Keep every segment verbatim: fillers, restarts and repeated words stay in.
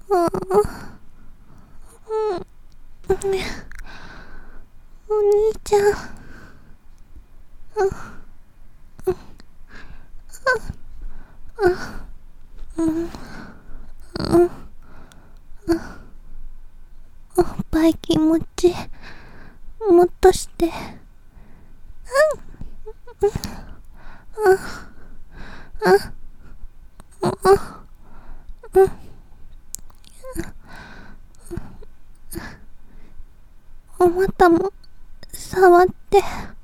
あうん、お兄ちゃん、おっぱい気持ちもっとして、お股も触って、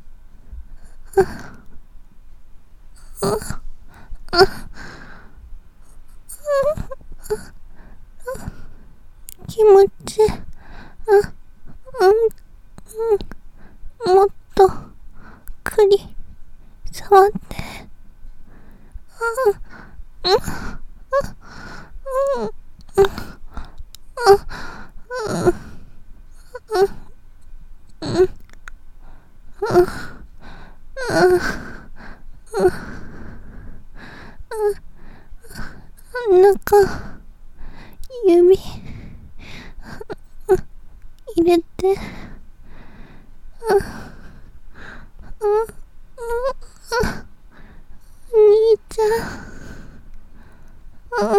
気持ち、もっとくり触って、中指入れて、お兄ちゃん、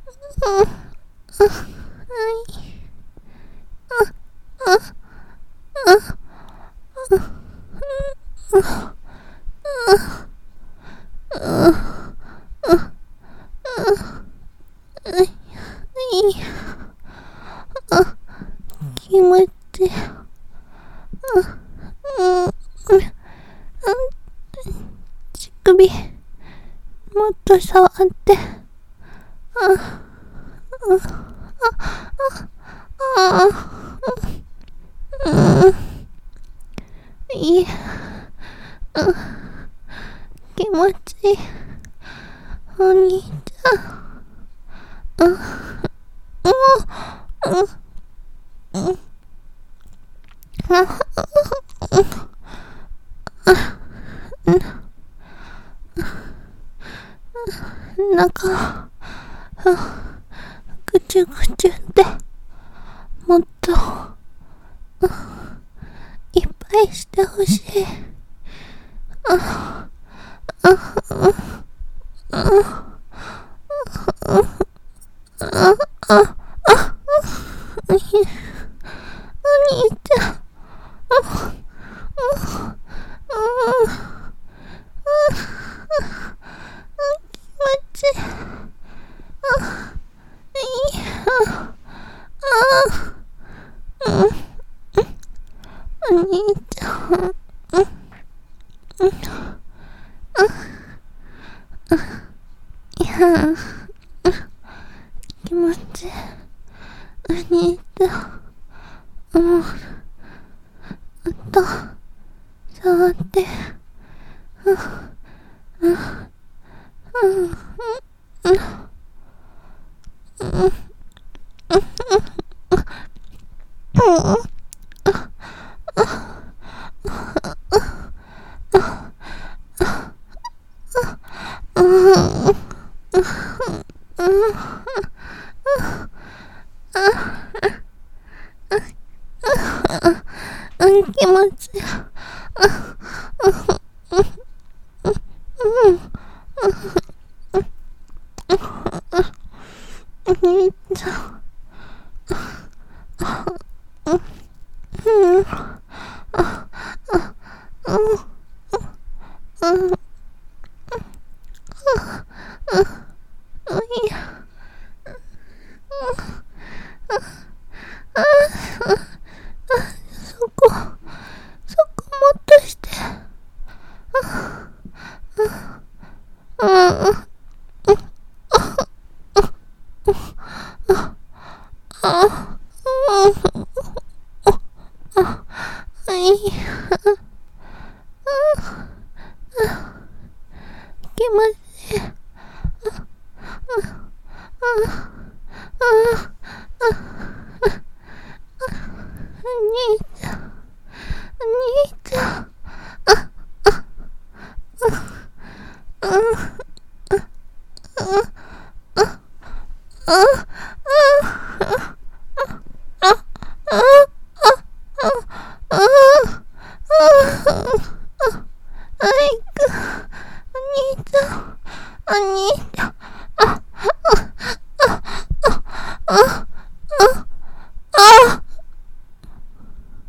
気持ち、乳首もっと触って、いい、気持ちいい、お兄ちゃん、中、ぐちゅぐちゅで、もっと、いっぱいしてほしい。お兄ちゃん、気持ちいい。お兄ちゃん、いや、気持ちいい。お兄ちゃん、もう、あと、触って、気持ちいい。お兄ちゃん、そこ、そこもっとして。気持ちいい。お兄ちゃん、お兄ちゃん、あああ、あ、あいく、お兄ちゃん、お兄ちゃん、あ、あ、あ、あ、あ、